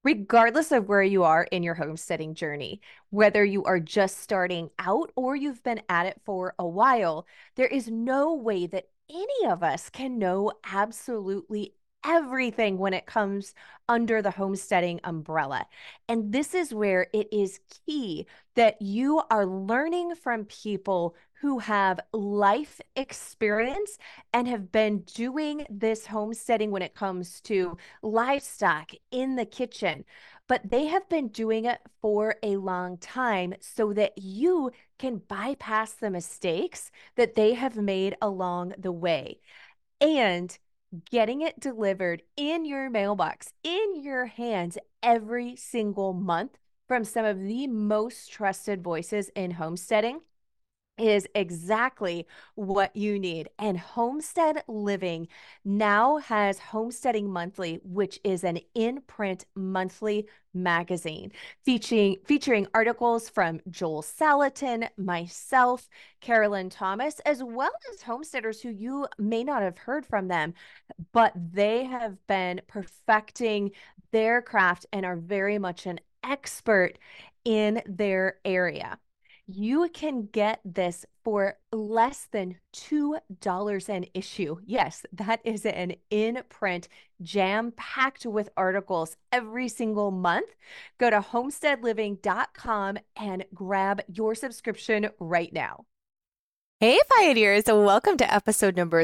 Regardless of where you are in your homesteading journey, whether you are just starting out or you've been at it for a while, there is no way that any of us can know absolutely everything when it comes under the homesteading umbrella. And this is where it is key that you are learning from people who have life experience and have been doing this homesteading when it comes to livestock in the kitchen, but they have been doing it for a long time so that you can bypass the mistakes that they have made along the way. And getting it delivered in your mailbox, in your hands every single month from some of the most trusted voices in homesteading is exactly what you need. And Homestead Living now has Homesteading Monthly, which is an in-print monthly magazine featuring articles from Joel Salatin, myself, Carolyn Thomas, as well as homesteaders who you may not have heard from them, but they have been perfecting their craft and are very much an expert in their area. You can get this for less than $2 an issue. Yes, that is an in print, jam packed with articles every single month. Go to homesteadliving.com and grab your subscription right now. Hey, Pioneers, welcome to episode number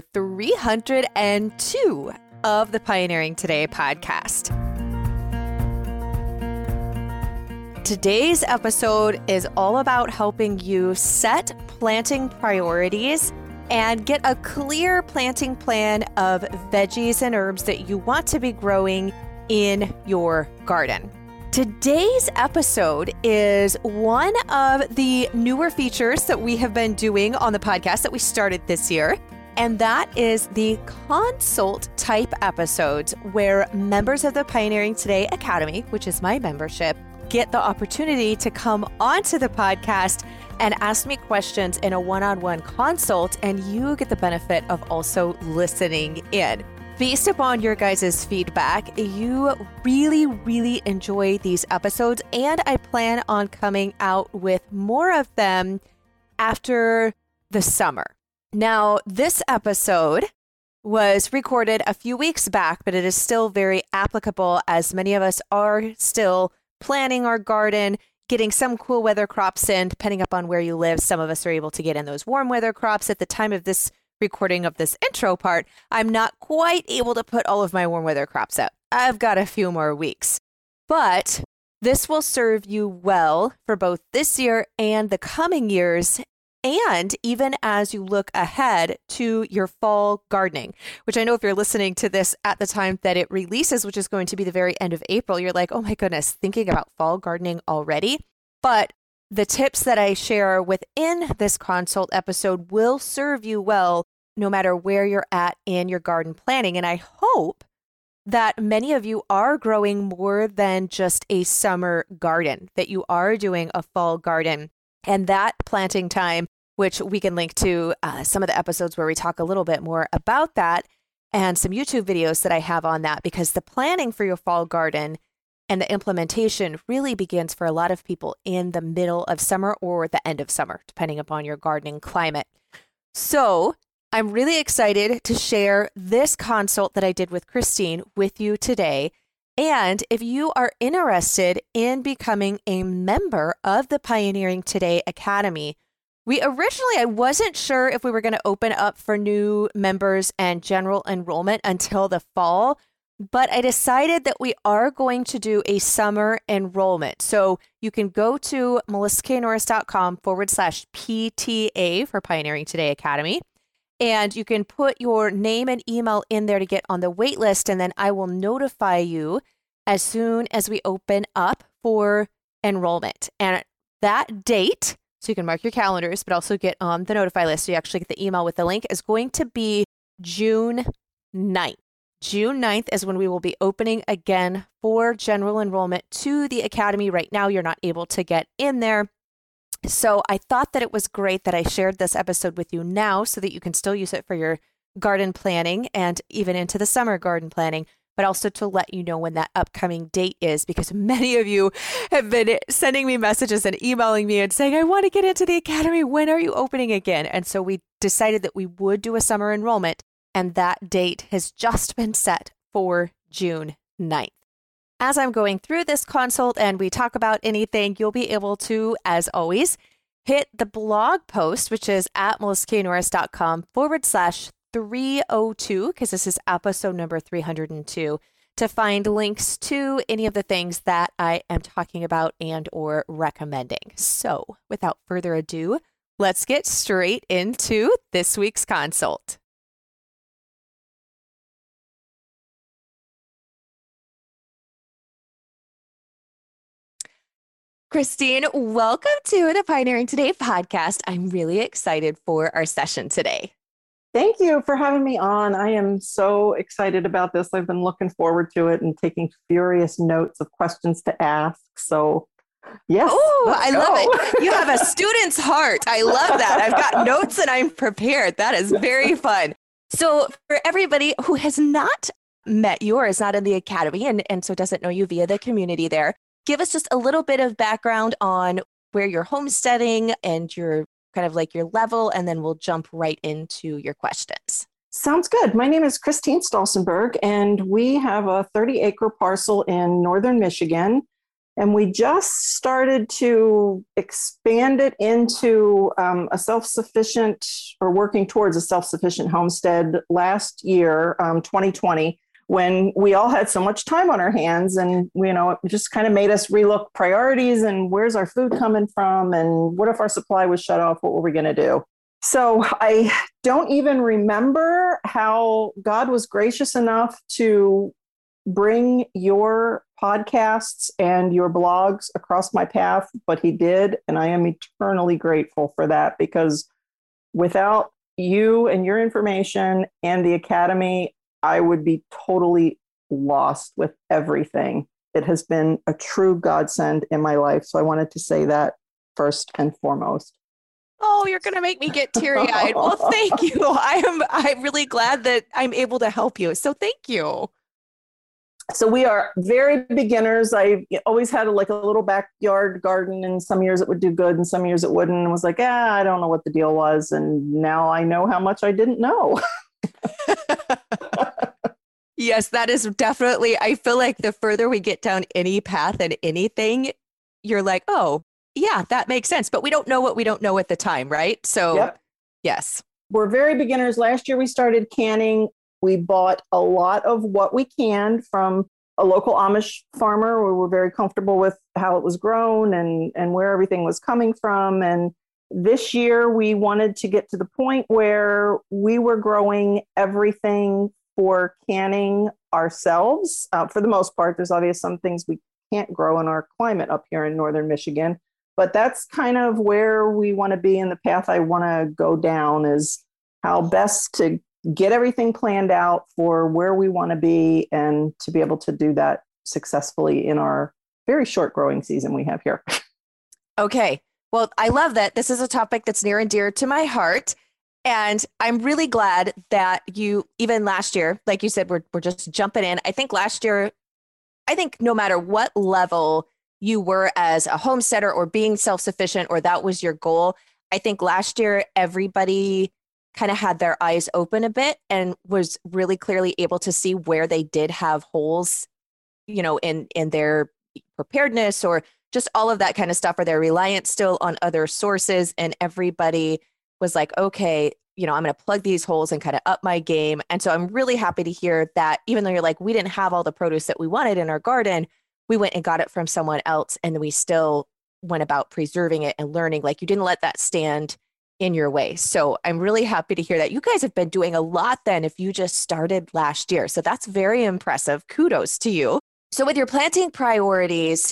302 of the Pioneering Today podcast. Today's episode is all about helping you set planting priorities and get a clear planting plan of veggies and herbs that you want to be growing in your garden. Today's episode is one of the newer features that we have been doing on the podcast that we started this year, and that is the consult type episodes where members of the Pioneering Today Academy, which is my membership, get the opportunity to come onto the podcast and ask me questions in a one-on-one consult, and you get the benefit of also listening in. Based upon your guys' feedback, you really enjoy these episodes, and I plan on coming out with more of them after the summer. Now, this episode was recorded a few weeks back, but it is still very applicable as many of us are still planning our garden, getting some cool weather crops in, depending upon where you live. Some of us are able to get in those warm weather crops. At the time of this recording of this intro part, I'm not quite able to put all of my warm weather crops up. I've got a few more weeks, but this will serve you well for both this year and the coming years. And even as you look ahead to your fall gardening, which I know if you're listening to this at the time that it releases, which is going to be the very end of April, you're like, oh my goodness, thinking about fall gardening already. But the tips that I share within this consult episode will serve you well no matter where you're at in your garden planning. And I hope that many of you are growing more than just a summer garden, that you are doing a fall garden. And that planting time, which we can link to some of the episodes where we talk a little bit more about that, and some YouTube videos that I have on that, because the planning for your fall garden and the implementation really begins for a lot of people in the middle of summer or the end of summer, depending upon your gardening climate. So I'm really excited to share this consult that I did with Christine with you today. And if you are interested in becoming a member of the Pioneering Today Academy, I wasn't sure if we were going to open up for new members and general enrollment until the fall, but I decided that we are going to do a summer enrollment. So you can go to melissaknorris.com/PTA for Pioneering Today Academy. And you can put your name and email in there to get on the wait list, and then I will notify you as soon as we open up for enrollment. And that date, so you can mark your calendars, but also get on the notify list so you actually get the email with the link, is going to be June 9th. June 9th is when we will be opening again for general enrollment to the Academy. Right now, you're not able to get in there. So I thought that it was great that I shared this episode with you now so that you can still use it for your garden planning and even into the summer garden planning, but also to let you know when that upcoming date is, because many of you have been sending me messages and emailing me and saying, I want to get into the academy. When are you opening again? And so we decided that we would do a summer enrollment, and that date has just been set for June 9th. As I'm going through this consult and we talk about anything, you'll be able to, as always, hit the blog post, which is at melissaknorris.com/302, because this is episode number 302, to find links to any of the things that I am talking about and or recommending. So without further ado, let's get straight into this week's consult. Christine, welcome to the Pioneering Today podcast. I'm really excited for our session today. Thank you for having me on. I am so excited about this. I've been looking forward to it and taking furious notes of questions to ask. So, yes. Oh, I love it. You have a student's heart. I love that. I've got notes and I'm prepared. That is very fun. So, for everybody who has not met you or is not in the academy and so doesn't know you via the community there, give us just a little bit of background on where you're homesteading and your kind of like your level, and then we'll jump right into your questions. Sounds good. My name is Christine Stolzenberg, and we have a 30-acre parcel in northern Michigan, and we just started to expand it into a self-sufficient, or working towards a self-sufficient homestead last year, 2020. When we all had so much time on our hands, and it just kind of made us relook priorities and where's our food coming from, and what if our supply was shut off, what were we going to do? So I don't even remember how God was gracious enough to bring your podcasts and your blogs across my path, but he did, and I am eternally grateful for that, because without you and your information and the academy, I would be totally lost with everything. It has been a true godsend in my life. So I wanted to say that first and foremost. Oh, you're going to make me get teary-eyed. Well, thank you. I'm really glad that I'm able to help you. So thank you. So we are very beginners. I always had a little backyard garden, and some years it would do good and some years it wouldn't. And was like, I don't know what the deal was. And now I know how much I didn't know. Yes, that is definitely, I feel like the further we get down any path and anything, you're like, oh, yeah, that makes sense. But we don't know what we don't know at the time, right? So, yep. Yes. We're very beginners. Last year we started canning. We bought a lot of what we canned from a local Amish farmer. We were very comfortable with how it was grown and where everything was coming from. And this year we wanted to get to the point where we were growing everything for canning ourselves. For the most part, there's obviously some things we can't grow in our climate up here in northern Michigan, but that's kind of where we want to be, in the path I want to go down, is how best to get everything planned out for where we want to be, and to be able to do that successfully in our very short growing season we have here. Okay. Well, I love that. This is a topic that's near and dear to my heart. And I'm really glad that you, even last year, like you said, we're just jumping in. I think last year, no matter what level you were as a homesteader or being self-sufficient, or that was your goal, I think last year, everybody kind of had their eyes open a bit and was really clearly able to see where they did have holes, in their preparedness, or just all of that kind of stuff, or they're reliant still on other sources. And everybody was like, okay, I'm going to plug these holes and kind of up my game. And so I'm really happy to hear that, even though you're like, we didn't have all the produce that we wanted in our garden, we went and got it from someone else, and we still went about preserving it and learning. Like, you didn't let that stand in your way. So I'm really happy to hear that. You guys have been doing a lot then if you just started last year. So that's very impressive. Kudos to you. So with your planting priorities,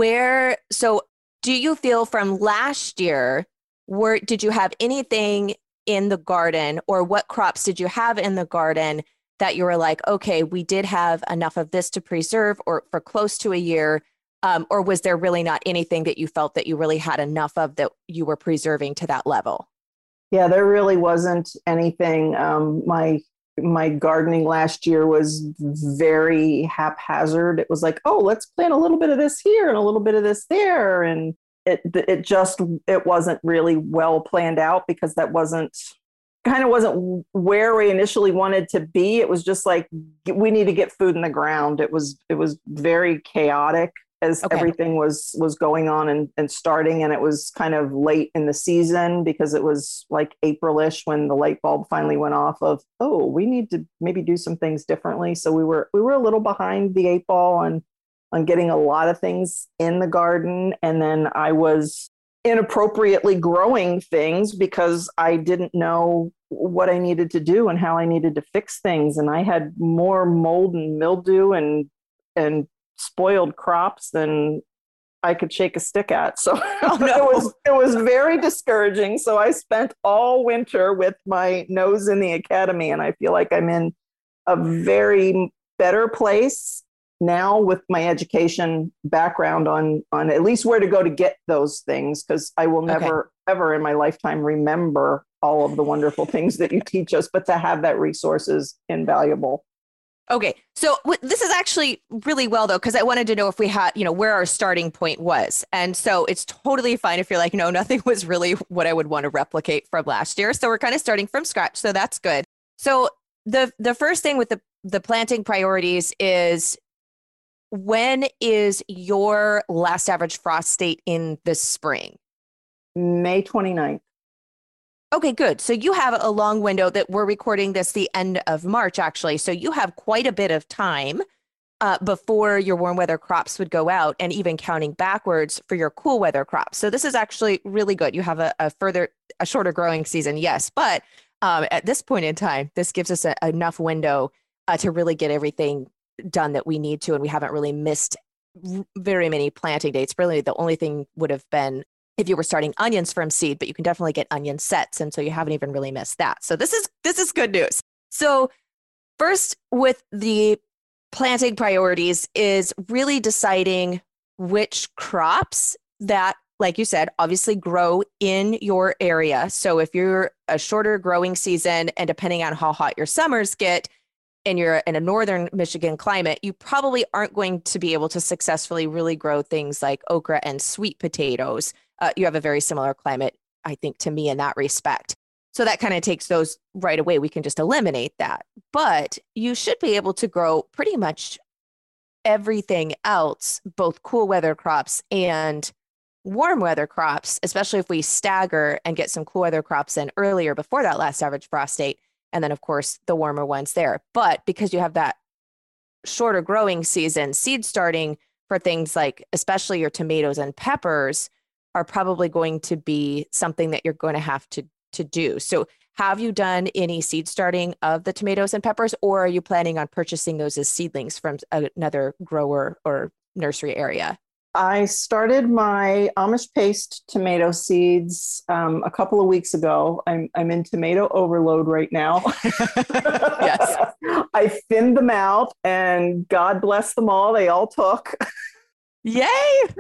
so do you feel from last year, did you have anything in the garden, or what crops did you have in the garden that you were like, okay, we did have enough of this to preserve, or for close to a year, or was there really not anything that you felt that you really had enough of that you were preserving to that level? Yeah, there really wasn't anything. My my gardening last year was very haphazard. It was like, oh, let's plant a little bit of this here and a little bit of this there. And it wasn't really well planned out because that wasn't where we initially wanted to be. It was just like, we need to get food in the ground. It was very chaotic as everything was going on and starting. And it was kind of late in the season because it was like April-ish when the light bulb finally went off of, oh, we need to maybe do some things differently. So we were a little behind the eight ball on getting a lot of things in the garden. And then I was inappropriately growing things because I didn't know what I needed to do and how I needed to fix things. And I had more mold and mildew and spoiled crops than I could shake a stick at. So it was very discouraging. So I spent all winter with my nose in the academy, and I feel like I'm in a very better place now with my education background on at least where to go to get those things, because I will never ever in my lifetime remember all of the wonderful things that you teach us, but to have that resource is invaluable. Okay. So this is actually really well, though, because I wanted to know if we had, where our starting point was. And so it's totally fine if you're like, no, nothing was really what I would want to replicate from last year. So we're kind of starting from scratch. So that's good. So the first thing with the planting priorities is, when is your last average frost date in the spring? May 29th. Okay, good. So you have a long window. That we're recording this the end of March, actually. So you have quite a bit of time before your warm weather crops would go out, and even counting backwards for your cool weather crops. So this is actually really good. You have a shorter growing season, yes. But at this point in time, this gives us enough window to really get everything done that we need to. And we haven't really missed very many planting dates. Really, the only thing would have been if you were starting onions from seed, but you can definitely get onion sets. And so you haven't even really missed that. So this is good news. So first, with the planting priorities, is really deciding which crops that, like you said, obviously grow in your area. So if you're a shorter growing season, and depending on how hot your summers get, and you're in a northern Michigan climate, you probably aren't going to be able to successfully really grow things like okra and sweet potatoes. You have a very similar climate, I think, to me in that respect. So that kind of takes those right away. We can just eliminate that. But you should be able to grow pretty much everything else, both cool weather crops and warm weather crops, especially if we stagger and get some cool weather crops in earlier before that last average frost date. And then, of course, the warmer ones there. But because you have that shorter growing season, seed starting for things like especially your tomatoes and peppers are probably going to be something that you're going to have to do. So have you done any seed starting of the tomatoes and peppers, or are you planning on purchasing those as seedlings from another grower or nursery area? I started my Amish paste tomato seeds a couple of weeks ago. I'm in tomato overload right now. Yes. I thinned them out, and God bless them all. They all took. Yay!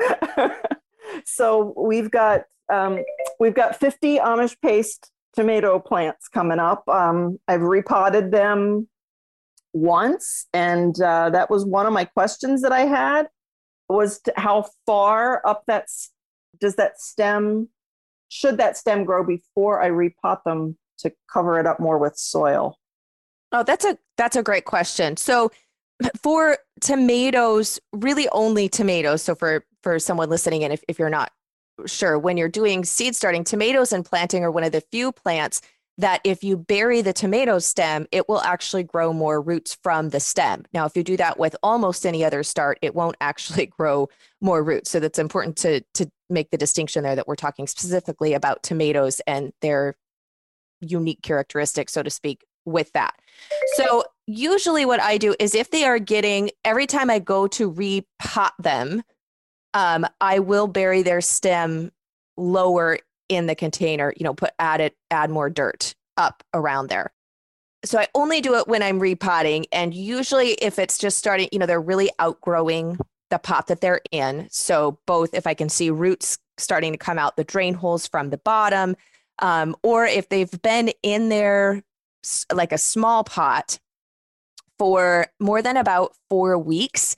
So we've got 50 Amish paste tomato plants coming up. I've repotted them once, and that was one of my questions that I had, was how far up should that stem grow before I repot them to cover it up more with soil? Oh, that's a great question. So for tomatoes, really only tomatoes. So for someone listening in, if you're not sure, when you're doing seed starting, tomatoes and planting are one of the few plants that if you bury the tomato stem, it will actually grow more roots from the stem. Now, if you do that with almost any other start, it won't actually grow more roots. So that's important to make the distinction there, that we're talking specifically about tomatoes and their unique characteristics, so to speak, with that. So usually what I do is, if they are getting, every time I go to repot them, I will bury their stem lower in the container, add more dirt up around there. So I only do it when I'm repotting. And usually if it's just starting, they're really outgrowing the pot that they're in. So both if I can see roots starting to come out the drain holes from the bottom, or if they've been in there like a small pot for more than about 4 weeks.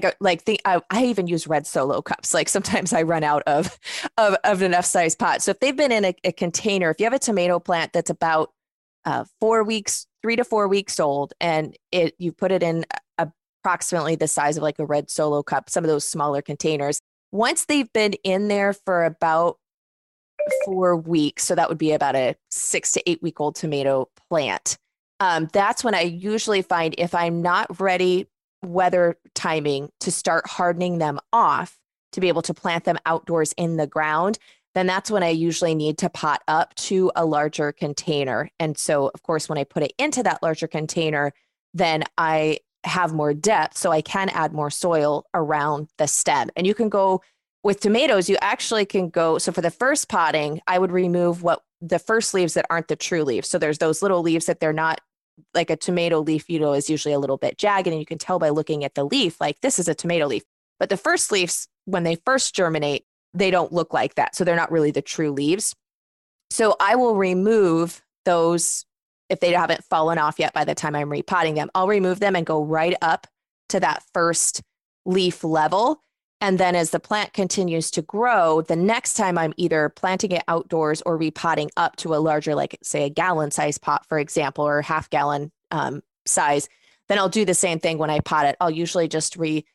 I even use red Solo cups. Like sometimes I run out of enough size pot. So if they've been in a container, if you have a tomato plant that's about 4 weeks, 3 to 4 weeks old, and you put it in approximately the size of like a red Solo cup, some of those smaller containers. Once they've been in there for about 4 weeks, so that would be about a 6 to 8 week old tomato plant. That's when I usually find, if I'm not ready weather timing to start hardening them off to be able to plant them outdoors in the ground, then that's when I usually need to pot up to a larger container. And so, of course, when I put it into that larger container, then I have more depth, so I can add more soil around the stem. And you can go with tomatoes, you actually can go. So for the first potting, I would remove the first leaves that aren't the true leaves. So there's those little leaves that they're not, like a tomato leaf, is usually a little bit jagged, and you can tell by looking at the leaf, like this is a tomato leaf. But the first leaves, when they first germinate, they don't look like that. So they're not really the true leaves. So I will remove those if they haven't fallen off yet by the time I'm repotting them. I'll remove them and go right up to that first leaf level. And then as the plant continues to grow, the next time I'm either planting it outdoors or repotting up to a larger, like say a gallon size pot, for example, or half gallon size, then I'll do the same thing when I pot it. I'll usually just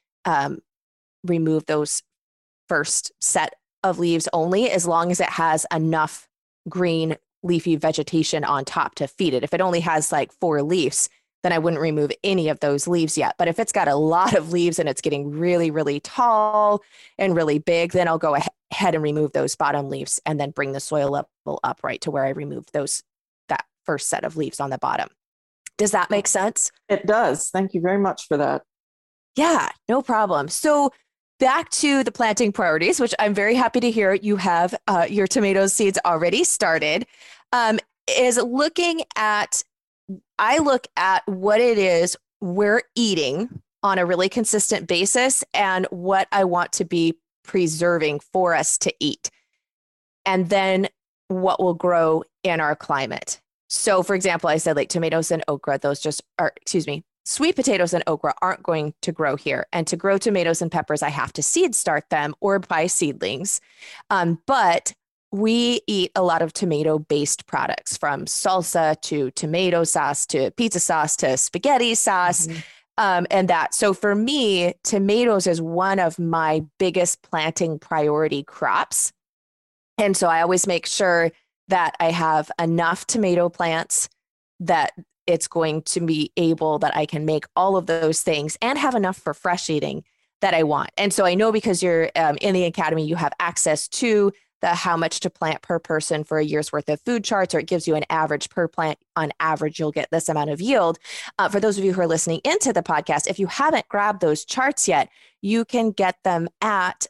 remove those first set of leaves only, as long as it has enough green leafy vegetation on top to feed it. If it only has like 4 leaves, then I wouldn't remove any of those leaves yet. But if it's got a lot of leaves and it's getting really, really tall and really big, then I'll go ahead and remove those bottom leaves and then bring the soil level up right to where I removed that first set of leaves on the bottom. Does that make sense? It does. Thank you very much for that. Yeah, no problem. So back to the planting priorities, which I'm very happy to hear you have your tomato seeds already started, is I look at what it is we're eating on a really consistent basis and what I want to be preserving for us to eat. And then what will grow in our climate. So for example, I said like tomatoes and okra, sweet potatoes and okra aren't going to grow here. And to grow tomatoes and peppers, I have to seed start them or buy seedlings. But we eat a lot of tomato-based products, from salsa to tomato sauce to pizza sauce to spaghetti sauce, and that. So for me, tomatoes is one of my biggest planting priority crops. And so I always make sure that I have enough tomato plants that it's going to be able that I can make all of those things and have enough for fresh eating that I want. And so I know, because you're in the academy, you have access to the how much to plant per person for a year's worth of food charts, or it gives you an average per plant. On average, you'll get this amount of yield. For those of you who are listening into the podcast, if you haven't grabbed those charts yet, you can get them at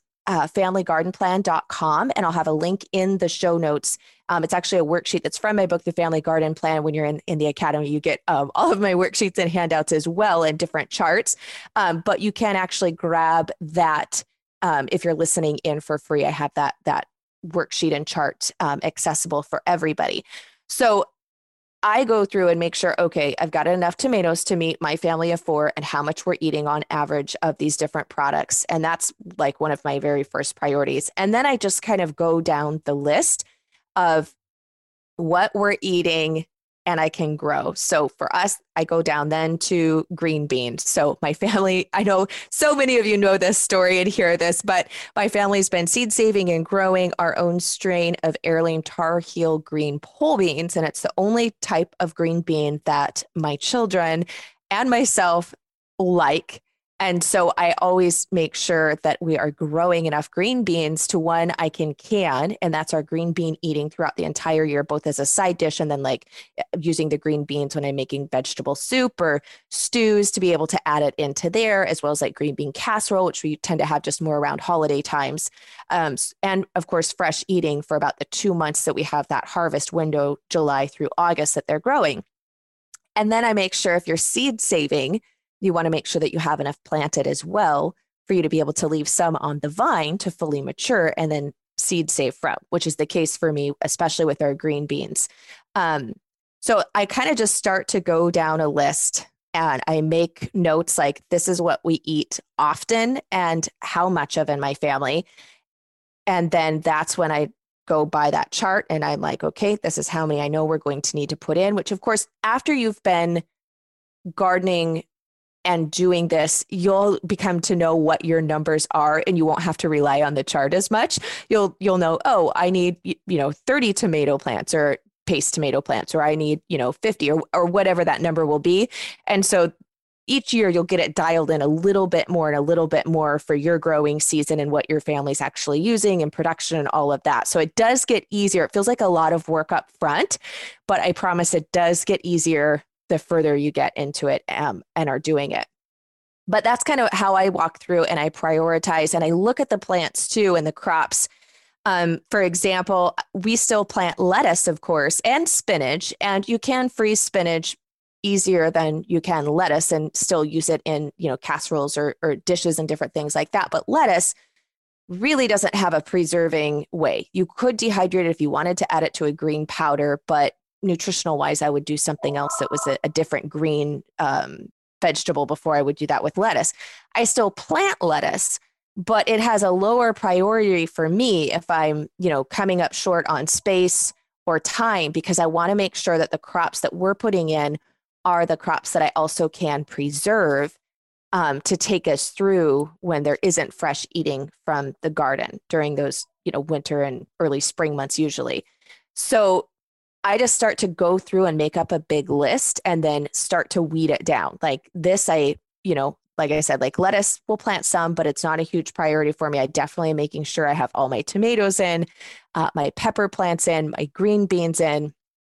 familygardenplan.com, and I'll have a link in the show notes. It's actually a worksheet that's from my book, The Family Garden Plan. When you're in the academy, you get all of my worksheets and handouts as well, and different charts. But you can actually grab that if you're listening in for free. I have that worksheet and chart accessible for everybody. So I go through and make sure, okay, I've got enough tomatoes to meet my family of 4 and how much we're eating on average of these different products. And that's like one of my very first priorities. And then I just kind of go down the list of what we're eating and I can grow. So for us, I go down then to green beans. So my family, I know so many of you know this story and hear this, but my family's been seed saving and growing our own strain of heirloom Tar Heel green pole beans. And it's the only type of green bean that my children and myself like. And so I always make sure that we are growing enough green beans to one, I can, and that's our green bean eating throughout the entire year, both as a side dish and then like using the green beans when I'm making vegetable soup or stews to be able to add it into there, as well as like green bean casserole, which we tend to have just more around holiday times. And of course, fresh eating for about the 2 months that we have that harvest window, July through August, that they're growing. And then I make sure if you're seed saving, you want to make sure that you have enough planted as well for you to be able to leave some on the vine to fully mature and then seed save from, which is the case for me, especially with our green beans. So I kind of just start to go down a list and I make notes like this is what we eat often and how much of in my family. And then that's when I go by that chart and I'm like, okay, this is how many I know we're going to need to put in, which of course, after you've been gardening and doing this, you'll become to know what your numbers are and you won't have to rely on the chart as much. You'll know, oh, I need, 30 tomato plants or paste tomato plants, or I need, 50 or whatever that number will be. And so each year you'll get it dialed in a little bit more and a little bit more for your growing season and what your family's actually using and production and all of that. So it does get easier. It feels like a lot of work up front, but I promise it does get easier the further you get into it and are doing it. But that's kind of how I walk through and I prioritize and I look at the plants too and the crops. For example, we still plant lettuce, of course, and spinach, and you can freeze spinach easier than you can lettuce and still use it in, casseroles or dishes and different things like that. But lettuce really doesn't have a preserving way. You could dehydrate it if you wanted to add it to a green powder, but nutritional wise, I would do something else that was a different green vegetable before I would do that with lettuce. I still plant lettuce, but it has a lower priority for me if I'm, coming up short on space or time, because I want to make sure that the crops that we're putting in are the crops that I also can preserve to take us through when there isn't fresh eating from the garden during those, winter and early spring months usually. So I just start to go through and make up a big list and then start to weed it down. Like this, like I said, like lettuce, we'll plant some, but it's not a huge priority for me. I definitely am making sure I have all my tomatoes in, my pepper plants in, my green beans in,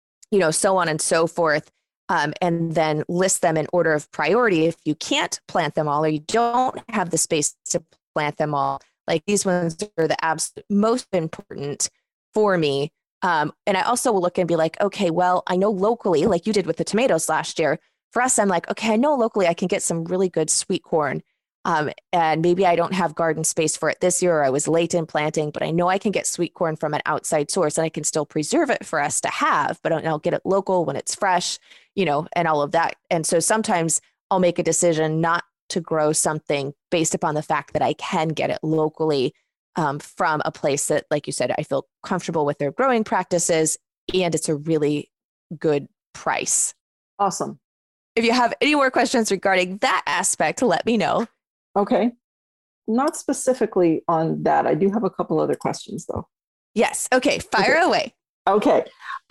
so on and so forth. And then list them in order of priority. If you can't plant them all or you don't have the space to plant them all, like these ones are the absolute most important for me. And I also will look and be like, okay, well, I know locally, like you did with the tomatoes last year, for us, I'm like, okay, I know locally I can get some really good sweet corn. And maybe I don't have garden space for it this year, or I was late in planting, but I know I can get sweet corn from an outside source and I can still preserve it for us to have, but I'll get it local when it's fresh, and all of that. And so sometimes I'll make a decision not to grow something based upon the fact that I can get it locally from a place that, like you said, I feel comfortable with their growing practices and it's a really good price. Awesome. If you have any more questions regarding that aspect, let me know. Okay. Not specifically on that. I do have a couple other questions though. Yes. Okay. Fire away. Okay.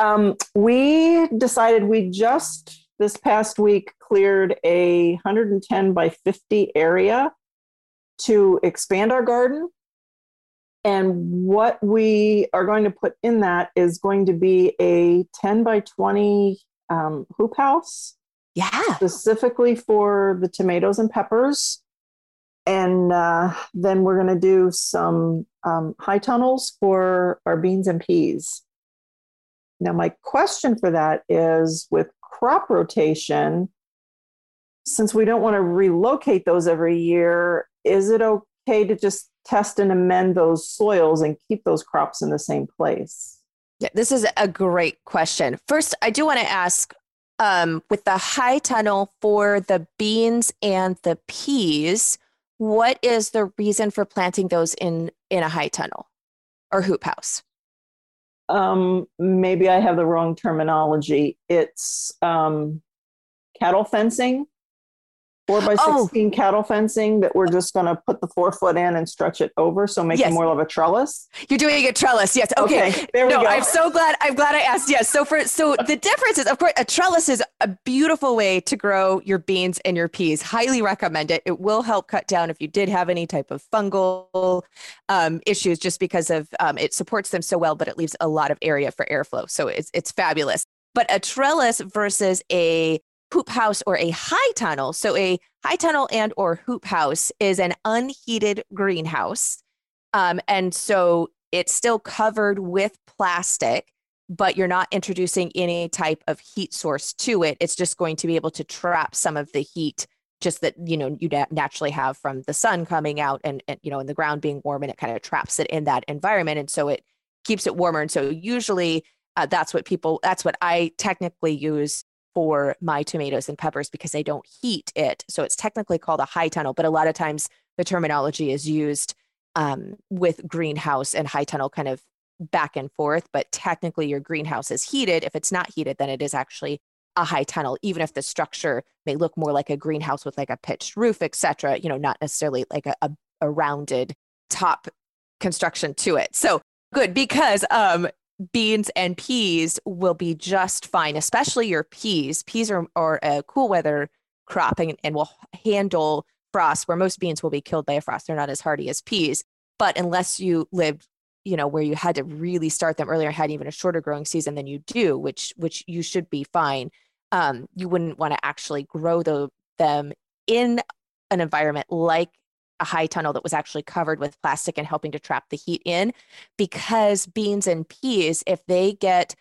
We decided we just this past week cleared a 110 by 50 area to expand our garden. And what we are going to put in that is going to be a 10 by 20 hoop house. Yeah. Specifically for the tomatoes and peppers. And then we're going to do some high tunnels for our beans and peas. Now, my question for that is with crop rotation, since we don't want to relocate those every year, is it okay to just test and amend those soils and keep those crops in the same place? Yeah, this is a great question. First, I do want to ask, with the high tunnel for the beans and the peas, what is the reason for planting those in a high tunnel or hoop house? Maybe I have the wrong terminology. It's cattle fencing, 4x16 cattle fencing that we're just going to put the 4 foot in and stretch it over. So make it more of a trellis. You're doing a trellis. Yes. Okay. There we go. I'm glad I asked. Yes. So the difference is, of course, a trellis is a beautiful way to grow your beans and your peas. Highly recommend it. It will help cut down if you did have any type of fungal issues, just because of it supports them so well, but it leaves a lot of area for airflow. So it's fabulous. But a trellis versus a hoop house or a high tunnel. So a high tunnel and or hoop house is an unheated greenhouse. And so it's still covered with plastic, but you're not introducing any type of heat source to it. It's just going to be able to trap some of the heat just that, you naturally have from the sun coming out and and the ground being warm, and it kind of traps it in that environment. And so it keeps it warmer. And so usually That's what I technically use for my tomatoes and peppers because I don't heat it. So it's technically called a high tunnel, but a lot of times the terminology is used with greenhouse and high tunnel kind of back and forth. But technically your greenhouse is heated. If it's not heated, then it is actually a high tunnel, even if the structure may look more like a greenhouse with like a pitched roof, et cetera, not necessarily like a rounded top construction to it. So good, because beans and peas will be just fine, especially your peas. Peas are a cool weather crop and will handle frost, where most beans will be killed by a frost. They're not as hardy as peas. But unless you lived, where you had to really start them earlier, had even a shorter growing season than you do, which you should be fine. You wouldn't want to actually grow them in an environment like a high tunnel that was actually covered with plastic and helping to trap the heat in, because beans and peas, if they get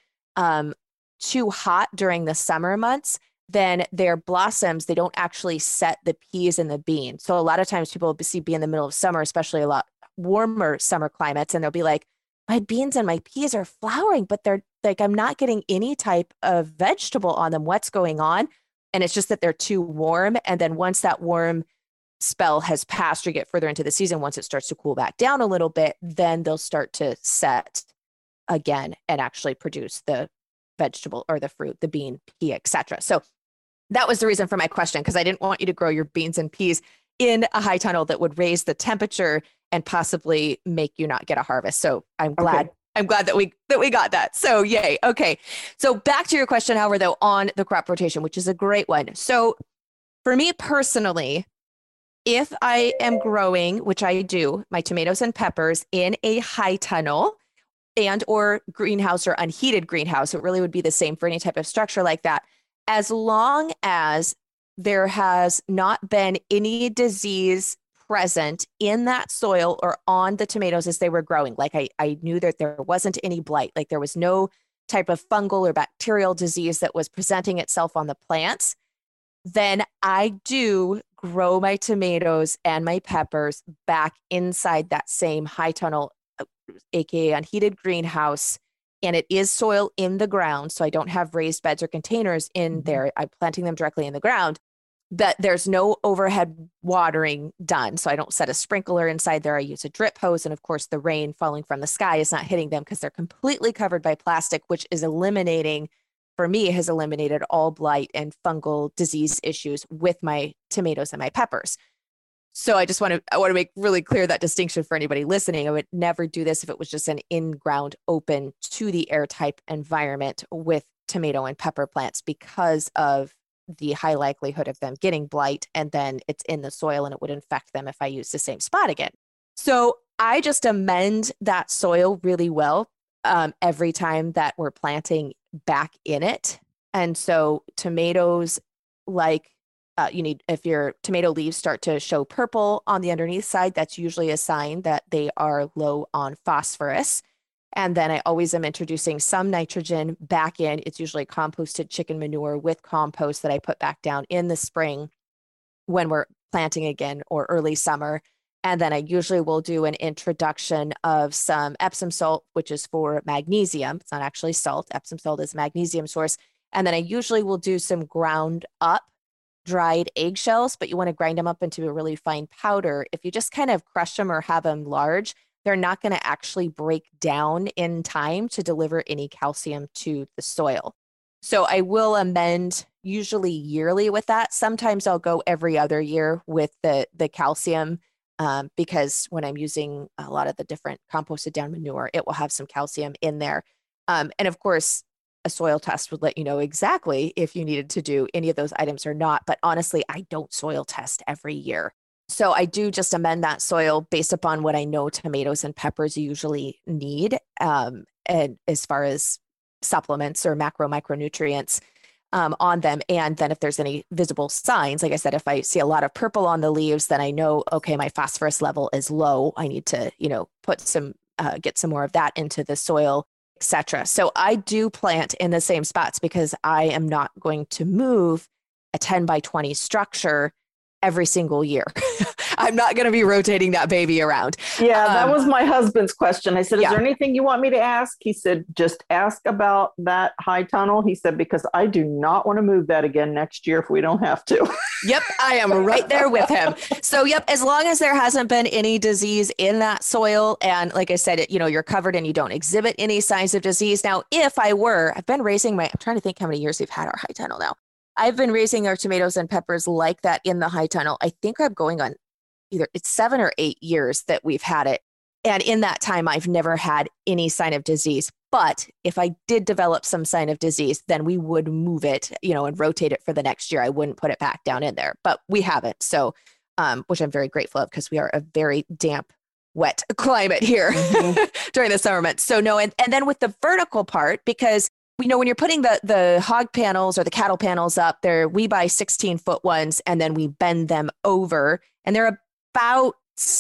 too hot during the summer months, then their blossoms, they don't actually set the peas and the beans. So a lot of times people be in the middle of summer, especially a lot warmer summer climates, and they'll be like, my beans and my peas are flowering, but they're like, I'm not getting any type of vegetable on them. What's going on? And it's just that they're too warm. And then once that warm spell has passed or get further into the season, once it starts to cool back down a little bit, then they'll start to set again and actually produce the vegetable or the fruit, the bean, pea, etc. So that was the reason for my question, because I didn't want you to grow your beans and peas in a high tunnel that would raise the temperature and possibly make you not get a harvest. So I'm glad that we got that. So yay. Okay. So back to your question, however, though, on the crop rotation, which is a great one. So for me personally, if I am growing, which I do, my tomatoes and peppers in a high tunnel and or greenhouse or unheated greenhouse, it really would be the same for any type of structure like that, as long as there has not been any disease present in that soil or on the tomatoes as they were growing. Like I knew that there wasn't any blight, like there was no type of fungal or bacterial disease that was presenting itself on the plants, then I do grow my tomatoes and my peppers back inside that same high tunnel, aka unheated greenhouse. And it is soil in the ground. So I don't have raised beds or containers in there. I'm planting them directly in the ground. But there's no overhead watering done. So I don't set a sprinkler inside there. I use a drip hose. And of course, the rain falling from the sky is not hitting them because they're completely covered by plastic, which is eliminating, for me, has eliminated all blight and fungal disease issues with my tomatoes and my peppers. So I want to make really clear that distinction for anybody listening. I would never do this if it was just an in-ground, open to the air type environment with tomato and pepper plants, because of the high likelihood of them getting blight, and then it's in the soil and it would infect them if I use the same spot again. So I just amend that soil really well every time that we're planting back in it. And so tomatoes, like if your tomato leaves start to show purple on the underneath side, that's usually a sign that they are low on phosphorus. And then I always am introducing some nitrogen back in. It's usually composted chicken manure with compost that I put back down in the spring when we're planting again, or early summer. And then I usually will do an introduction of some Epsom salt, which is for magnesium. It's not actually salt. Epsom salt is a magnesium source. And then I usually will do some ground up dried eggshells, but you want to grind them up into a really fine powder. If you just kind of crush them or have them large, they're not going to actually break down in time to deliver any calcium to the soil. So I will amend usually yearly with that. Sometimes I'll go every other year with the calcium because when I'm using a lot of the different composted down manure, it will have some calcium in there. And of course, a soil test would let you know exactly if you needed to do any of those items or not. But honestly, I don't soil test every year. So I do just amend that soil based upon what I know tomatoes and peppers usually need, and as far as supplements or micronutrients on them. And then if there's any visible signs, like I said, if I see a lot of purple on the leaves, then I know, okay, my phosphorus level is low. I need to, put some, get some more of that into the soil, etc. So I do plant in the same spots because I am not going to move a 10 by 20 structure every single year. I'm not going to be rotating that baby around. Yeah, that was my husband's question. I said, is Yeah. there anything you want me to ask? He said, just ask about that high tunnel. He said, because I do not want to move that again next year if we don't have to. Yep, I am right there with him. So, yep, as long as there hasn't been any disease in that soil, and like I said, you're covered and you don't exhibit any signs of disease. Now, I've been raising I'm trying to think how many years we've had our high tunnel now. I've been raising our tomatoes and peppers like that in the high tunnel. I think I'm going on either it's 7 or 8 years that we've had it. And in that time, I've never had any sign of disease. But if I did develop some sign of disease, then we would move it, and rotate it for the next year. I wouldn't put it back down in there, but we haven't. So, which I'm very grateful of because we are a very damp, wet climate here during the summer months. So no, and then with the vertical part, because when you're putting the hog panels or the cattle panels up there, we buy 16-foot ones and then we bend them over and they're about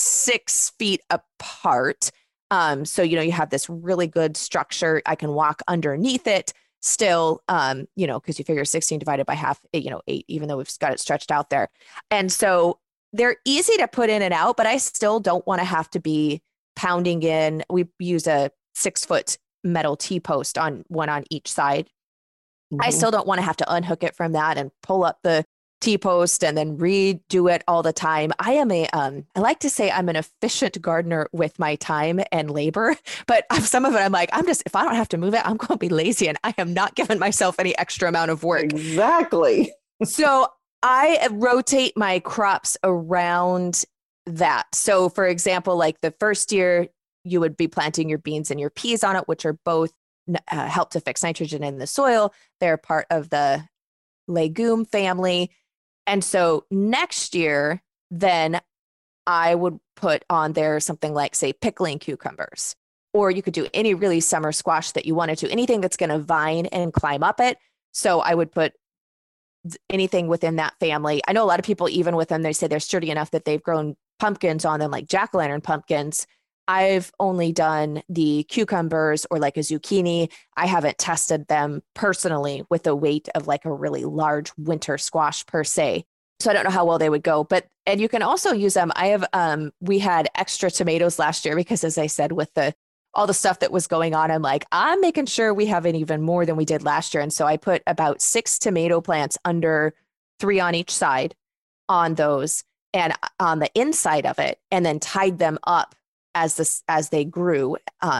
6 feet apart. So, you have this really good structure. I can walk underneath it still, because you figure 16 divided by half, 8, even though we've got it stretched out there. And so they're easy to put in and out, but I still don't want to have to be pounding in. We use a 6-foot metal T-post on each side. I still don't want to have to unhook it from that and pull up the T-post and then redo it all the time. I like to say I'm an efficient gardener with my time and labor, but some of it I'm like, if I don't have to move it, I'm going to be lazy and I am not giving myself any extra amount of work. Exactly. So I rotate my crops around that. So for example, like the first year, you would be planting your beans and your peas on it, which are both help to fix nitrogen in the soil. They're part of the legume family. And so next year, then I would put on there something like, say, pickling cucumbers, or you could do any really summer squash that you wanted to, anything that's going to vine and climb up it. So I would put anything within that family. I know a lot of people, even with them, they say they're sturdy enough that they've grown pumpkins on them, like jack-o'-lantern pumpkins. I've only done the cucumbers or like a zucchini. I haven't tested them personally with the weight of like a really large winter squash per se. So I don't know how well they would go, and you can also use them. We had extra tomatoes last year because, as I said, with all the stuff that was going on, I'm making sure we have even more than we did last year. And so I put about 6 tomato plants under 3 on each side on those and on the inside of it, and then tied them up as they grew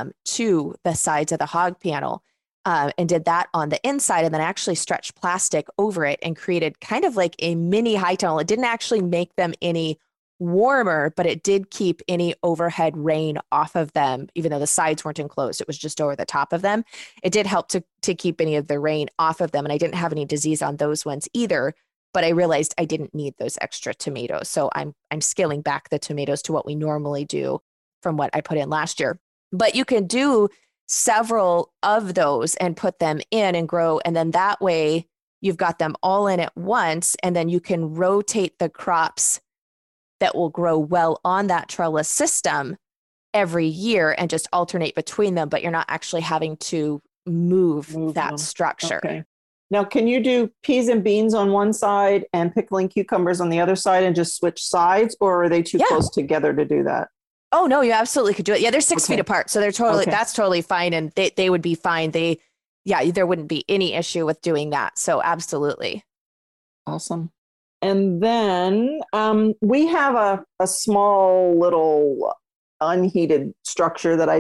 to the sides of the hog panel, and did that on the inside, and then actually stretched plastic over it and created kind of like a mini high tunnel. It didn't actually make them any warmer, but it did keep any overhead rain off of them, even though the sides weren't enclosed. It was just over the top of them. It did help to keep any of the rain off of them, and I didn't have any disease on those ones either. But I realized I didn't need those extra tomatoes, so I'm scaling back the tomatoes to what we normally do from what I put in last year. But you can do several of those and put them in and grow. And then that way you've got them all in at once. And then you can rotate the crops that will grow well on that trellis system every year and just alternate between them. But you're not actually having to move that them. structure. Okay. Now, can you do peas and beans on one side and pickling cucumbers on the other side and just switch sides, or are they too close together to do that? Oh, no, you absolutely could do it. Yeah, they're 6 feet apart. So that's totally fine. And they would be fine. There wouldn't be any issue with doing that. So absolutely. Awesome. And then we have a small little unheated structure that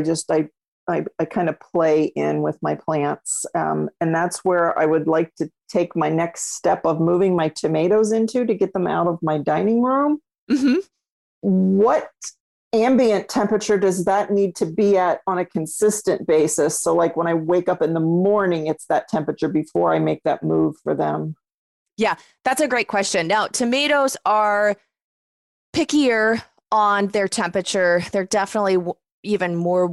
I kind of play in with my plants. And that's where I would like to take my next step of moving my tomatoes into to get them out of my dining room. Mm-hmm. What ambient temperature does that need to be at on a consistent basis? So like when I wake up in the morning, it's that temperature before I make that move for them. Yeah, that's a great question. Now, tomatoes are pickier on their temperature. They're definitely even more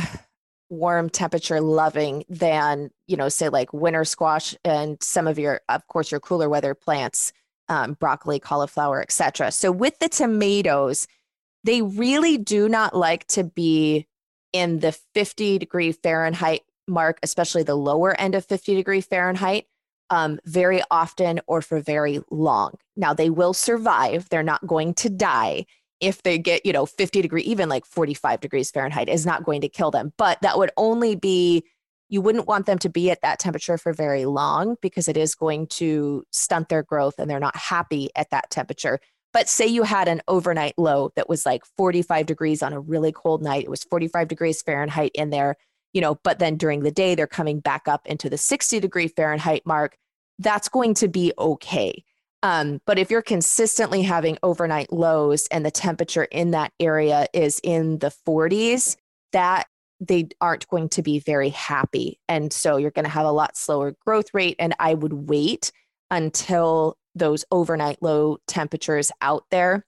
warm temperature loving than, say like winter squash and some of your cooler weather plants, broccoli, cauliflower, etc. So with the tomatoes, they really do not like to be in the 50-degree Fahrenheit mark, especially the lower end of 50-degree Fahrenheit. very often or for very long. Now they will survive. They're not going to die. If they get, 50 degree, even like 45 degrees Fahrenheit is not going to kill them. But that would only be, you wouldn't want them to be at that temperature for very long because it is going to stunt their growth and they're not happy at that temperature. But say you had an overnight low that was like 45 degrees on a really cold night. It was 45 degrees Fahrenheit in there, but then during the day, they're coming back up into the 60-degree Fahrenheit mark. That's going to be okay. But if you're consistently having overnight lows and the temperature in that area is in the 40s, that they aren't going to be very happy. And so you're going to have a lot slower growth rate. And I would wait until those overnight low temperatures out there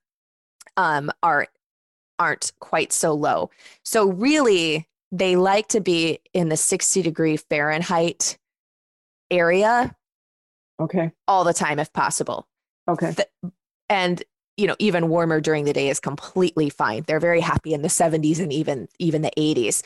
aren't quite so low. So really, they like to be in the 60-degree Fahrenheit area. Okay. All the time if possible. Okay. And even warmer during the day is completely fine. They're very happy in the 70s and even the 80s.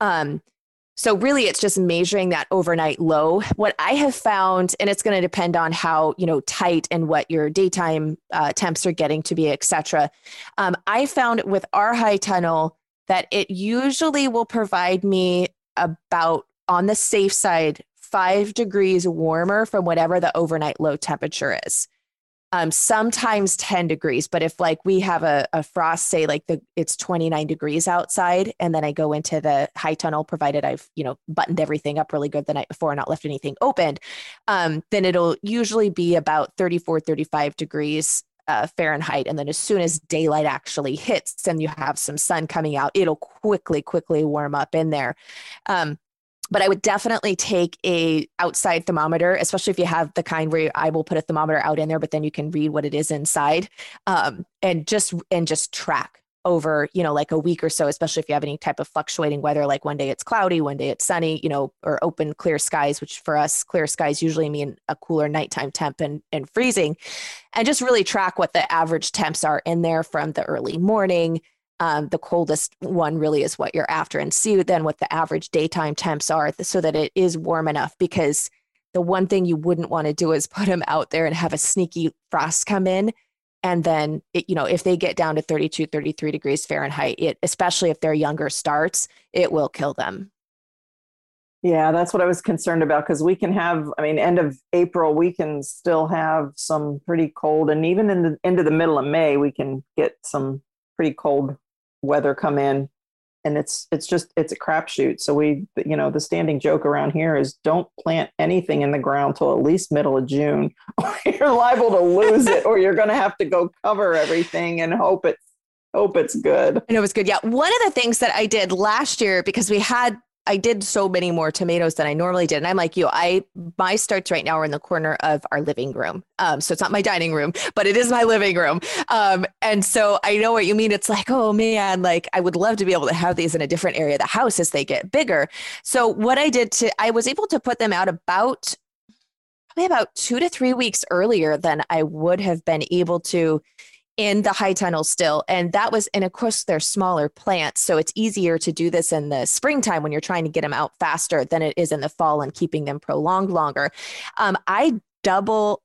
So really it's just measuring that overnight low. What I have found, and it's going to depend on how, tight and what your daytime temps are getting to be, et cetera. I found with our high tunnel that it usually will provide me about, on the safe side, 5 degrees warmer from whatever the overnight low temperature is. Sometimes 10 degrees, but if like we have a frost, say like it's 29 degrees outside, and then I go into the high tunnel, provided I've, buttoned everything up really good the night before and not left anything opened, then it'll usually be about 34, 35 degrees Fahrenheit. And then as soon as daylight actually hits and you have some sun coming out, it'll quickly warm up in there. But I would definitely take a outside thermometer, especially if you have the kind where I will put a thermometer out in there, but then you can read what it is inside, and just track over, like a week or so, especially if you have any type of fluctuating weather, like one day it's cloudy, one day it's sunny, or open clear skies, which for us, clear skies usually mean a cooler nighttime temp and freezing, and just really track what the average temps are in there from the early morning. The coldest one really is what you're after, and see then what the average daytime temps are so that it is warm enough, because the one thing you wouldn't want to do is put them out there and have a sneaky frost come in. And then, if they get down to 32, 33 degrees Fahrenheit, especially if they're younger starts, it will kill them. Yeah, that's what I was concerned about, because we can have, end of April, we can still have some pretty cold, and even into the middle of May, we can get some pretty cold weather come in, and it's a crapshoot. So the standing joke around here is don't plant anything in the ground till at least middle of June, or you're liable to lose it, or you're going to have to go cover everything and hope it's good. I know it's good. Yeah. One of the things that I did last year, because I did so many more tomatoes than I normally did. And I'm like you, my starts right now are in the corner of our living room. So it's not my dining room, but it is my living room. And so I know what you mean. It's like, oh man, like I would love to be able to have these in a different area of the house as they get bigger. So what I was able to put them out probably about 2 to 3 weeks earlier than I would have been able to in the high tunnel still. And of course they're smaller plants, so it's easier to do this in the springtime when you're trying to get them out faster than it is in the fall and keeping them prolonged longer. I double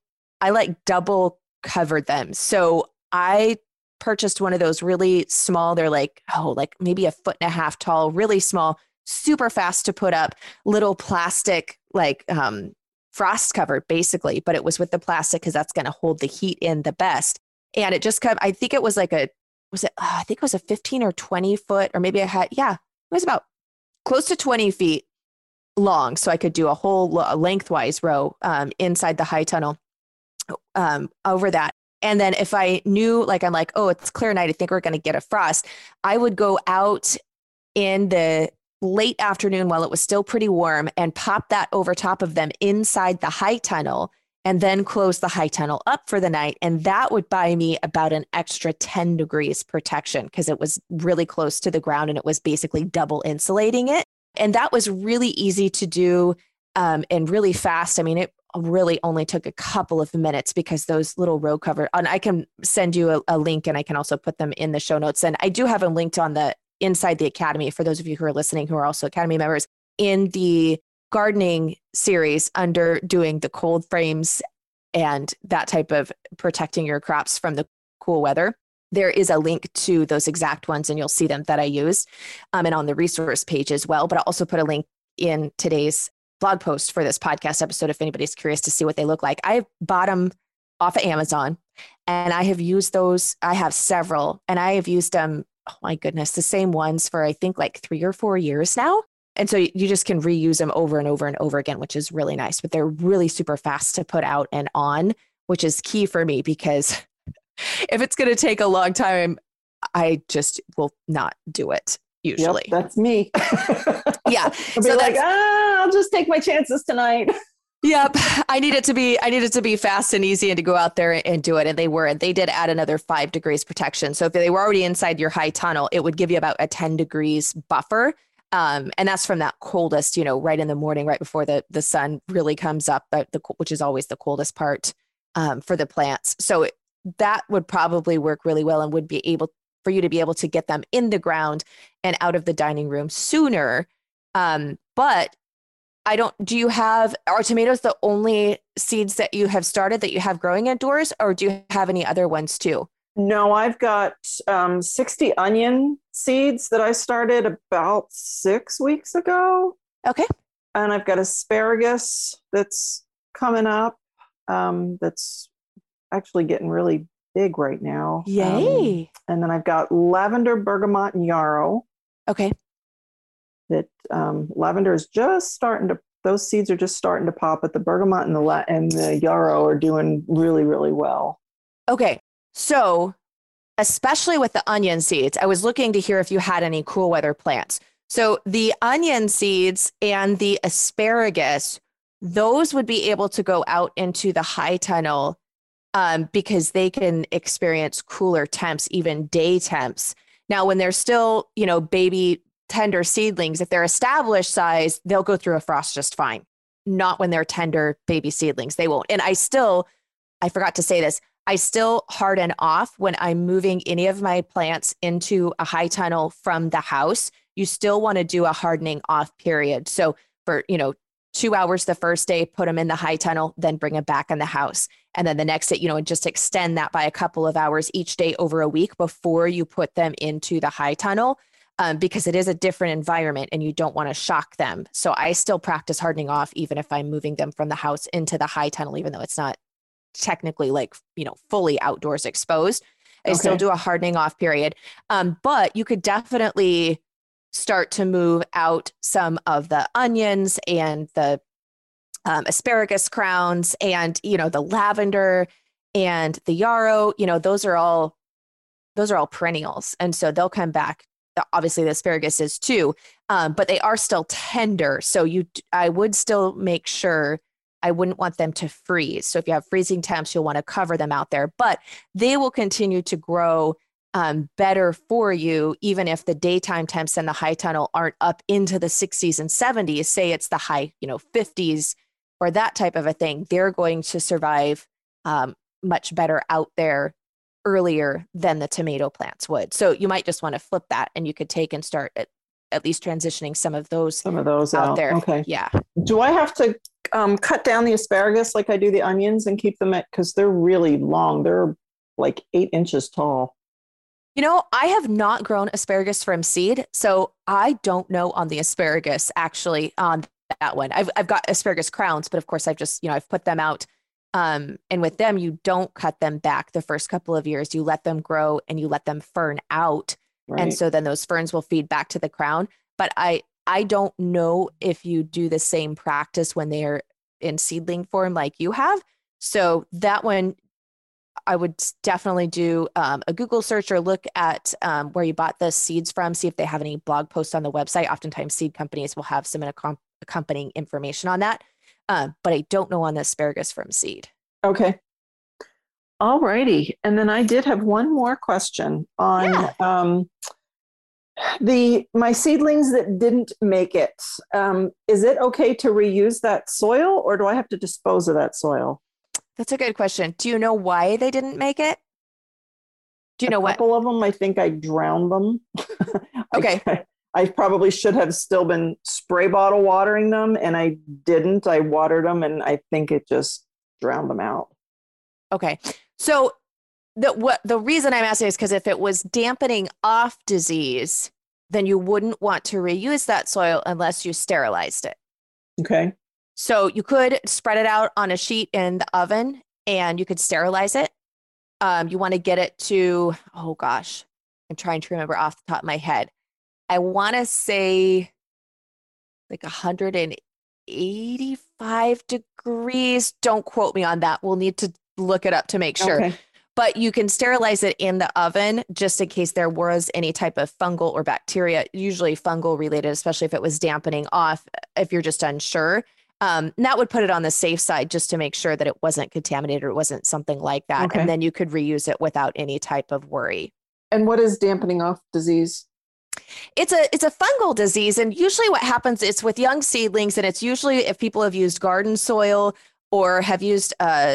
covered them. So I purchased one of those really small, they're like maybe 1.5 feet tall, really small, super fast to put up, little plastic, frost cover basically, but it was with the plastic because that's going to hold the heat in the best. And it just I think it was I think it was a 15 or 20 foot, or maybe it was about close to 20 feet long. So I could do a whole lengthwise row inside the high tunnel over that. And then if I knew, I'm like, oh, it's clear night, I think we're going to get a frost, I would go out in the late afternoon while it was still pretty warm and pop that over top of them inside the high tunnel, and then close the high tunnel up for the night. And that would buy me about an extra 10 degrees protection, because it was really close to the ground and it was basically double insulating it. And that was really easy to do and really fast. It really only took a couple of minutes, because those little row cover, and I can send you a link, and I can also put them in the show notes. And I do have them linked on the Inside the Academy for those of you who are listening who are also Academy members. In the gardening series under doing the cold frames and that type of protecting your crops from the cool weather, there is a link to those exact ones, and you'll see them that I use, and on the resource page as well. But I'll also put a link in today's blog post for this podcast episode if anybody's curious to see what they look like. I bought them off of Amazon, and I have used those. I have several, and I have used them, oh my goodness, the same ones for I think like 3 or 4 years now. And so you just can reuse them over and over and over again, which is really nice. But they're really super fast to put out and on, which is key for me, because if it's going to take a long time, I just will not do it usually. Yep, that's me. Yeah. I'll be like, I'll just take my chances tonight. Yep. I need it to be fast and easy and to go out there and do it. And they did add another 5 degrees protection. So if they were already inside your high tunnel, it would give you about a 10 degrees buffer. And that's from that coldest, right in the morning, right before the sun really comes up, which is always the coldest part for the plants. So that would probably work really well and would be able for you to be able to get them in the ground and out of the dining room sooner. But are tomatoes the only seeds that you have started that you have growing indoors, or do you have any other ones too? No, I've got 60 onion seeds that I started about 6 weeks ago. Okay. And I've got asparagus that's coming up. That's actually getting really big right now. Yay. And then I've got lavender, bergamot, and yarrow. Okay. That lavender is just starting to, those seeds are just starting to pop, but the bergamot and the yarrow are doing really, really well. Okay. So especially with the onion seeds, I was looking to hear if you had any cool weather plants. So the onion seeds and the asparagus, those would be able to go out into the high tunnel because they can experience cooler temps, even day temps. Now, when they're still, baby tender seedlings, if they're established size, they'll go through a frost just fine. Not when they're tender baby seedlings, they won't. And I forgot to say this, I still harden off when I'm moving any of my plants into a high tunnel from the house. You still want to do a hardening off period. So for, 2 hours the first day, put them in the high tunnel, then bring them back in the house. And then the next day, just extend that by a couple of hours each day over a week before you put them into the high tunnel, because it is a different environment and you don't want to shock them. So I still practice hardening off, even if I'm moving them from the house into the high tunnel, even though it's not technically fully outdoors exposed. I still do a hardening off period. But you could definitely start to move out some of the onions and the asparagus crowns and, the lavender and the yarrow, those are all perennials. And so they'll come back. Obviously the asparagus is too, but they are still tender. So I would still make sure I wouldn't want them to freeze. So if you have freezing temps, you'll want to cover them out there, but they will continue to grow better for you, even if the daytime temps in the high tunnel aren't up into the 60s and 70s, say it's the high, 50s or that type of a thing. They're going to survive much better out there earlier than the tomato plants would. So you might just want to flip that, and you could take and start at least transitioning some of those out there. Okay. Yeah. Do I have to cut down the asparagus like I do the onions and keep them because they're really long? They're like 8 inches tall. I have not grown asparagus from seed, so I don't know on the asparagus actually on that one. I've got asparagus crowns, but of course I've just, I've put them out. And with them, you don't cut them back the first couple of years. You let them grow and you let them fern out. Right. And so then those ferns will feed back to the crown. But I don't know if you do the same practice when they're in seedling form like you have. So that one, I would definitely do a Google search or look at where you bought the seeds from, see if they have any blog posts on the website. Oftentimes seed companies will have some accompanying information on that. But I don't know on the asparagus from seed. Okay. All righty. And then I did have one more question on my seedlings that didn't make it. Is it okay to reuse that soil, or do I have to dispose of that soil? That's a good question. Do you know why they didn't make it? Do you know what? A couple of them, I think I drowned them. Okay. I probably should have still been spray bottle watering them, and I didn't. I watered them, and I think it just drowned them out. Okay. So the reason I'm asking is because if it was dampening off disease, then you wouldn't want to reuse that soil unless you sterilized it. Okay. So you could spread it out on a sheet in the oven and you could sterilize it. You want to get it to, oh gosh, I'm trying to remember off the top of my head. I want to say like 185 degrees. Don't quote me on that. We'll need to look it up to make sure. Okay. But you can sterilize it in the oven just in case there was any type of fungal or bacteria, usually fungal related, especially if it was dampening off, if you're just unsure. That would put it on the safe side just to make sure that it wasn't contaminated or it wasn't something like that. Okay. And then you could reuse it without any type of worry. And what is dampening off disease? It's a fungal disease. And usually what happens, it's with young seedlings. And it's usually if people have used garden soil or have used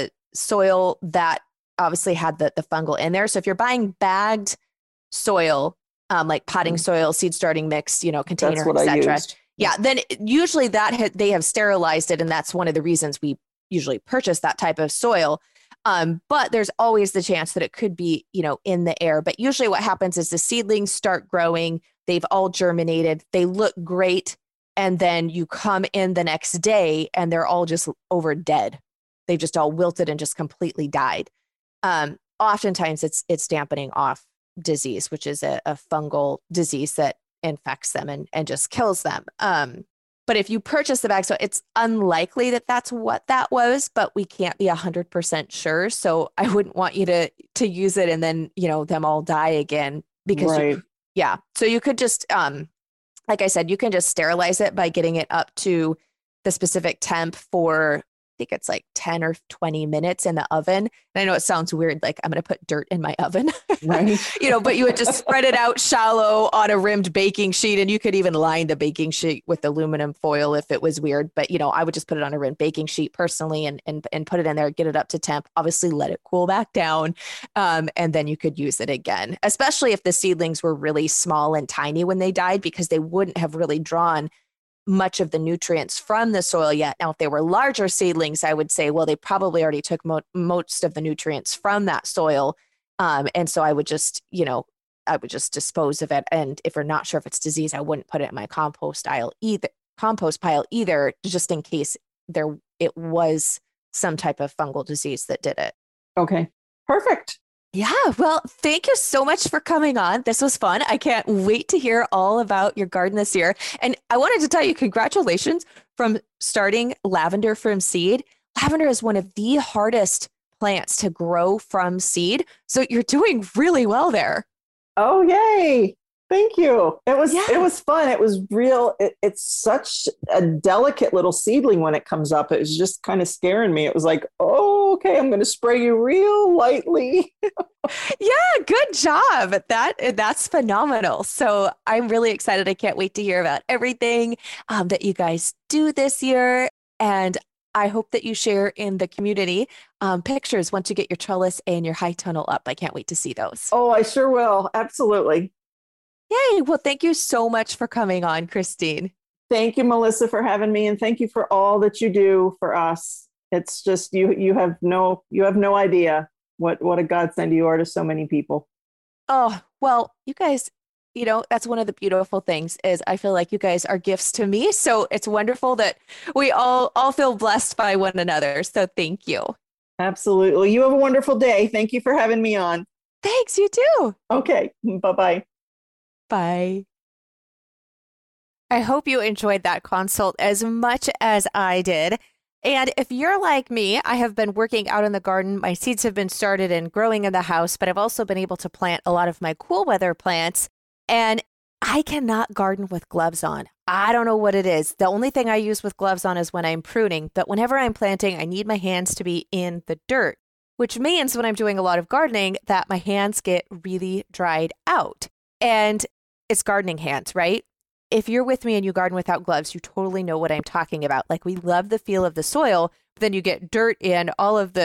soil that obviously had the fungal in there. So if you're buying bagged soil, like potting soil, seed starting mix, container, etc. Yeah, then usually they have sterilized it, and that's one of the reasons we usually purchase that type of soil. But there's always the chance that it could be, in the air. But usually what happens is the seedlings start growing, they've all germinated, they look great, and then you come in the next day and they're all just over dead. They've just all wilted and just completely died. Oftentimes it's dampening off disease, which is a fungal disease that infects them and just kills them. But if you purchase the bag, so it's unlikely that that's what that was, but we can't be 100% sure. So I wouldn't want you to use it and then, them all die again because right. So you could just, like I said, you can just sterilize it by getting it up to the specific temp for, I think it's like 10 or 20 minutes in the oven. And I know it sounds weird, like I'm going to put dirt in my oven, right. But you would just spread it out shallow on a rimmed baking sheet. And you could even line the baking sheet with aluminum foil if it was weird. But, I would just put it on a rimmed baking sheet personally and put it in there, get it up to temp, obviously let it cool back down. And then you could use it again, especially if the seedlings were really small and tiny when they died, because they wouldn't have really drawn much of the nutrients from the soil yet. Now, if they were larger seedlings, I would say, well, they probably already took most of the nutrients from that soil. And so I would just dispose of it. And if we're not sure if it's disease, I wouldn't put it in my compost pile either, just in case it was some type of fungal disease that did it. Okay. Perfect. Yeah, well, thank you so much for coming on. This was fun. I can't wait to hear all about your garden this year. And I wanted to tell you, congratulations from starting lavender from seed. Lavender is one of the hardest plants to grow from seed. So you're doing really well there. Oh, yay. Thank you. It was fun. It was real. It's such a delicate little seedling when it comes up. It was just kind of scaring me. It was like, oh, okay, I'm going to spray you real lightly. Yeah, good job. That's phenomenal. So I'm really excited. I can't wait to hear about everything that you guys do this year. And I hope that you share in the community pictures once you get your trellis and your high tunnel up. I can't wait to see those. Oh, I sure will. Absolutely. Yay. Well, thank you so much for coming on, Christine. Thank you, Melissa, for having me. And thank you for all that you do for us. It's just, you have no idea what a godsend you are to so many people. Oh, well, you guys, that's one of the beautiful things is I feel like you guys are gifts to me. So it's wonderful that we all feel blessed by one another. So thank you. Absolutely. You have a wonderful day. Thank you for having me on. Thanks. You too. Okay. Bye-bye. Bye. I hope you enjoyed that consult as much as I did. And if you're like me, I have been working out in the garden. My seeds have been started and growing in the house, but I've also been able to plant a lot of my cool weather plants. And I cannot garden with gloves on. I don't know what it is. The only thing I use with gloves on is when I'm pruning. But whenever I'm planting, I need my hands to be in the dirt, which means when I'm doing a lot of gardening that my hands get really dried out. And it's gardening hands, right? If you're with me and you garden without gloves, you totally know what I'm talking about. Like we love the feel of the soil, but then you get dirt in all of the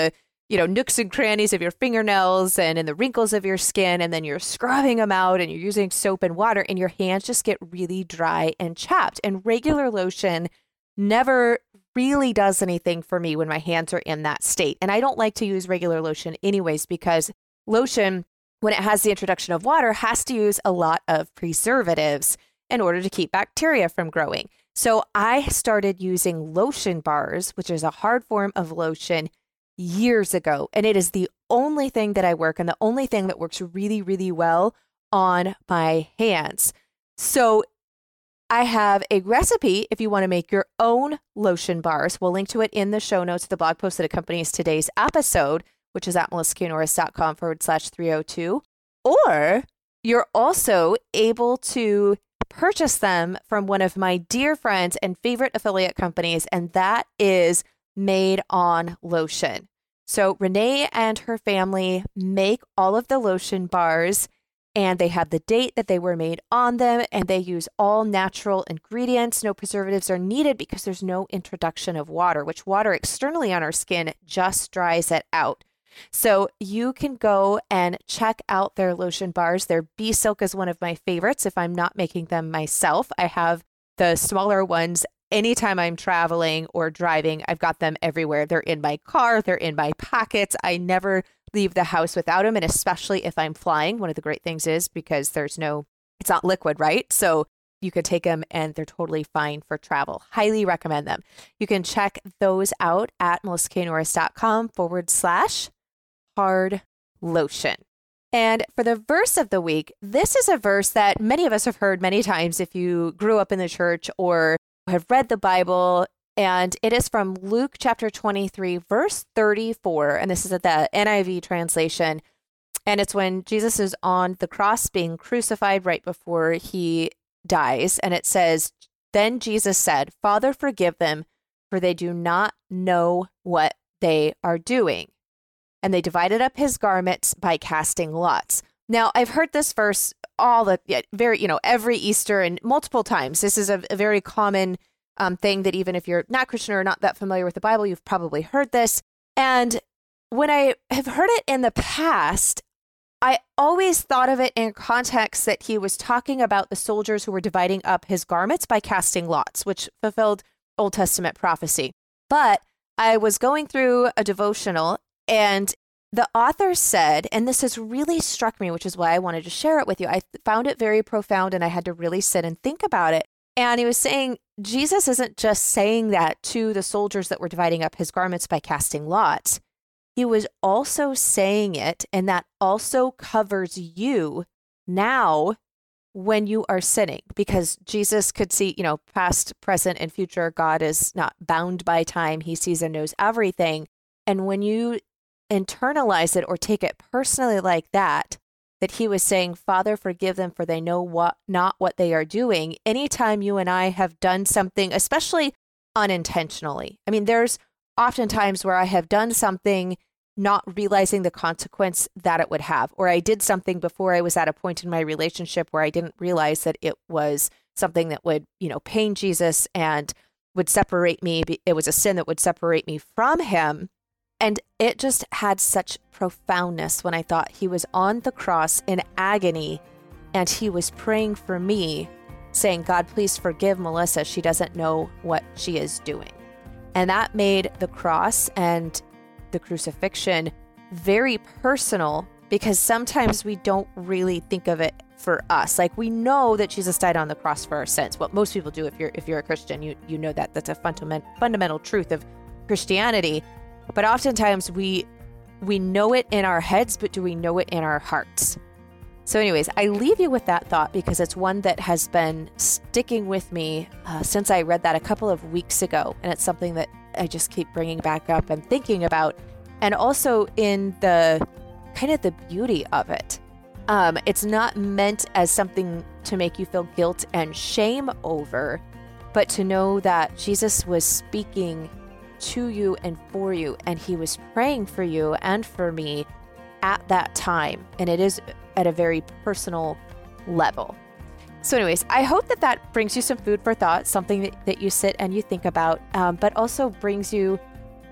nooks and crannies of your fingernails and in the wrinkles of your skin, and then you're scrubbing them out and you're using soap and water, and your hands just get really dry and chapped. And regular lotion never really does anything for me when my hands are in that state. And I don't like to use regular lotion anyways, because lotion, when it has the introduction of water, has to use a lot of preservatives in order to keep bacteria from growing. So I started using lotion bars, which is a hard form of lotion, years ago. And it is the only thing that I work, and the only thing that works really, really well on my hands. So I have a recipe if you want to make your own lotion bars. We'll link to it in the show notes, the blog post that accompanies today's episode, which is at melissaknorris.com/302. Or you're also able to purchase them from one of my dear friends and favorite affiliate companies, and that is Made On Lotion. So Renee and her family make all of the lotion bars, and they have the date that they were made on them, and they use all natural ingredients. No preservatives are needed because there's no introduction of water, which water externally on our skin just dries it out. So you can go and check out their lotion bars. Their Bee Silk is one of my favorites if I'm not making them myself. I have the smaller ones anytime I'm traveling or driving. I've got them everywhere. They're in my car. They're in my pockets. I never leave the house without them. And especially if I'm flying, one of the great things is because it's not liquid, right? So you could take them and they're totally fine for travel. Highly recommend them. You can check those out at melissaknorris.com/hard lotion. And for the verse of the week, this is a verse that many of us have heard many times if you grew up in the church or have read the Bible, and it is from Luke chapter 23, verse 34, and this is at the NIV translation, and it's when Jesus is on the cross being crucified right before he dies, and it says, "Then Jesus said, 'Father, forgive them, for they do not know what they are doing.' And they divided up his garments by casting lots." Now, I've heard this verse every Easter and multiple times. This is a very common thing that even if you're not Christian or not that familiar with the Bible, you've probably heard this. And when I have heard it in the past, I always thought of it in context that he was talking about the soldiers who were dividing up his garments by casting lots, which fulfilled Old Testament prophecy. But I was going through a devotional, and the author said, and this has really struck me, which is why I wanted to share it with you. I found it very profound, and I had to really sit and think about it. And he was saying, Jesus isn't just saying that to the soldiers that were dividing up his garments by casting lots. He was also saying it, and that also covers you now when you are sinning, because Jesus could see, past, present, and future. God is not bound by time. He sees and knows everything. And when you internalize it or take it personally like that he was saying, "Father, forgive them, for they know not what they are doing." Anytime you and I have done something, especially unintentionally. I mean, there's often times where I have done something not realizing the consequence that it would have, or I did something before I was at a point in my relationship where I didn't realize that it was something that would, pain Jesus and would separate me. It was a sin that would separate me from him. And it just had such profoundness when I thought he was on the cross in agony and he was praying for me, saying, "God, please forgive Melissa. She doesn't know what she is doing." And that made the cross and the crucifixion very personal, because sometimes we don't really think of it for us. Like, we know that Jesus died on the cross for our sins. What most people do, if you're a Christian, you know that that's a fundamental truth of Christianity. But oftentimes we know it in our heads, but do we know it in our hearts? So anyways, I leave you with that thought because it's one that has been sticking with me since I read that a couple of weeks ago. And it's something that I just keep bringing back up and thinking about. And also in the kind of the beauty of it. It's not meant as something to make you feel guilt and shame over, but to know that Jesus was speaking to you and for you, and he was praying for you and for me at that time. And it is at a very personal level. So anyways, I hope that brings you some food for thought, something that you sit and you think about, but also brings you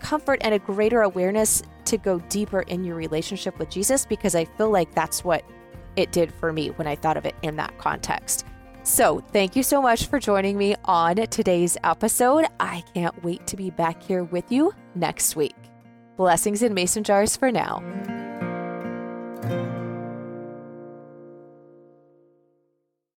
comfort and a greater awareness to go deeper in your relationship with Jesus, because I feel like that's what it did for me when I thought of it in that context. So thank you so much for joining me on today's episode. I can't wait to be back here with you next week. Blessings in mason jars for now.